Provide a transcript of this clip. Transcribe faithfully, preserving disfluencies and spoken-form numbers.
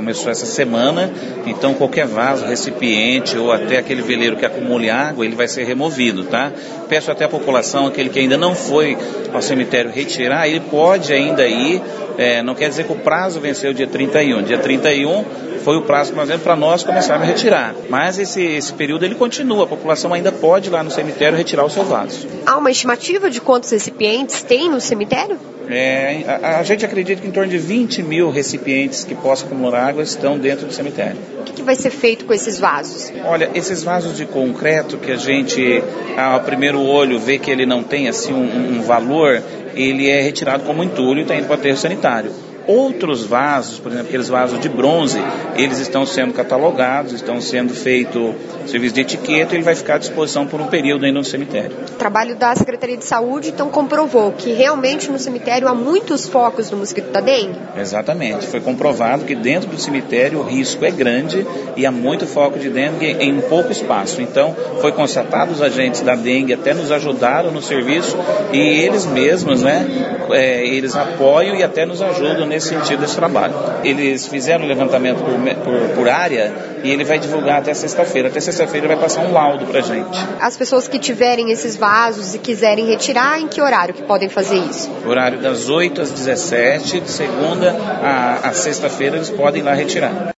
começou essa semana, então qualquer vaso, recipiente ou até aquele veleiro que acumule água, ele vai ser removido, tá? Peço até à população, aquele que ainda não foi ao cemitério retirar, ele pode ainda ir, é, não quer dizer que o prazo venceu dia trinta e um, dia trinta e um foi o prazo que nós demos para nós começarmos a retirar, mas esse, esse período ele continua, a população ainda pode ir lá no cemitério retirar o seu vaso. Há uma estimativa de quantos recipientes tem no cemitério? É, a, a gente acredita que em torno de vinte mil recipientes que possam acumular água estão dentro do cemitério. O que, que vai ser feito com esses vasos? Olha, esses vasos de concreto que a gente, ao primeiro olho, vê que ele não tem assim um, um valor, ele é retirado como entulho e está indo para o aterro sanitário. Outros vasos, por exemplo, aqueles vasos de bronze, eles estão sendo catalogados, estão sendo feito serviço de etiqueta e ele vai ficar à disposição por um período ainda no cemitério. O trabalho da Secretaria de Saúde, então, comprovou que realmente no cemitério há muitos focos do mosquito da dengue? Exatamente. Foi comprovado que dentro do cemitério o risco é grande e há muito foco de dengue em pouco espaço. Então, foi constatado, os agentes da dengue até nos ajudaram no serviço e eles mesmos, né, é, eles apoiam e até nos ajudam nesse sentido desse trabalho. Eles fizeram o levantamento por, por, por área e ele vai divulgar até sexta-feira. Até sexta-feira vai passar um laudo pra gente. As pessoas que tiverem esses vasos e quiserem retirar, em que horário que podem fazer isso? Horário das oito às dezessete, de segunda a, a sexta-feira eles podem ir lá retirar.